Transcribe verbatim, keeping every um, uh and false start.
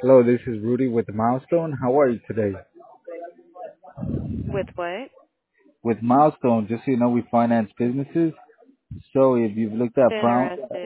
Hello, this is Rudy with Milestone. How are you today? With what? With Milestone, just so you know, we finance businesses. So if you've looked at Brown, Interested.